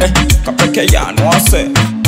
kapeke yanwase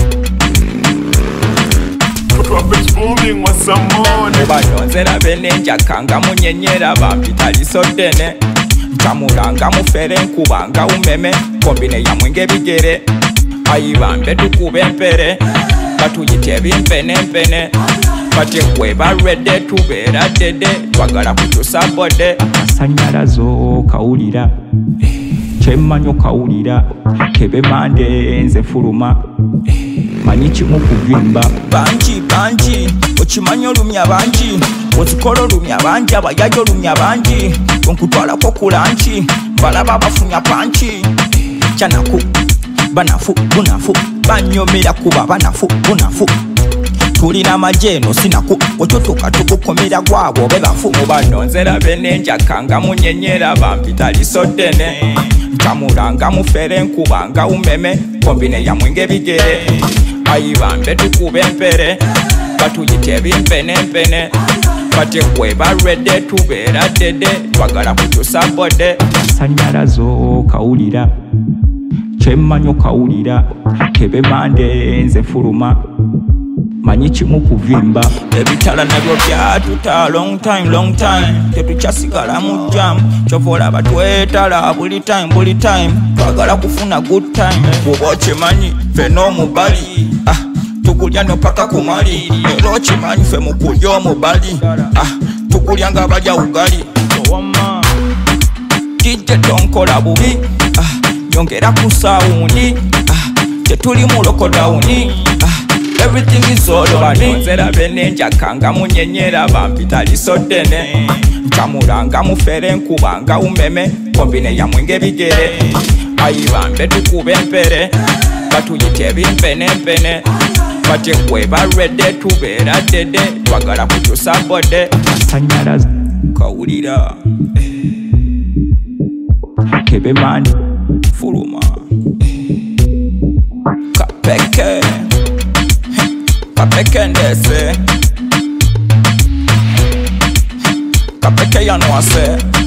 Profits booming with some money. Banonzera benenjakanga munyenyera bampita lisodene ntamulanga mufere nkubanga umeme kombine ya mwenge bigere ayibambe tukube empere batuyite bimpenempene batekwe barwedde tubeera dede twagala kutusa bode akasanyalazo kawulira kyemmanyo kawulira kebe mande nze fuluma manyi kimu kuvimba bangi okimanyi olumya bangi okikola olumya bangi abayaji olumya bangi onkutwalako kulanki balaba bafunya panki kyanaku banafu bunafu banyomera kuba banafu bunafu tulina majeno sinaku otutuka tukukomera gwabo bebafu mubanonzera benenjakanga munyenyera bampita lisodene ntamulanga mufere nkubanga umeme kombine ya mwenge bigere ayibambe tukube empere batuyite bimpenempene batekwe barwedde tubeera dede twagala kutusa bode akasanyalazo kawulira kyemmanyo kawulira kebe mande nze fuluma manyi kimu kuvimba ebitala nabyo byatuta long time tetukyasigala mu jam kyovola batwetala buli time twagala kufuna good time kuba okimanyi fe n'omubali tukulya nopaka kumali era okimanyi fe mukulya omubali tukulya nga balya ugali kijje tonkola bubi yongera ku sawundi tetuli mu lokodawuni everything is all over me nzera benenjakanga munyenyera bampita lisodene ntamulanga mufere nkubanga umeme kombine ya mwenge bigere ayibambe tukube empere batuyite bimpenempene batekwe barwedde tubeera dede twagala kutusa bode akasanyalazo kawulira kebe mani fuluma kapeke ndese kapeke yanwase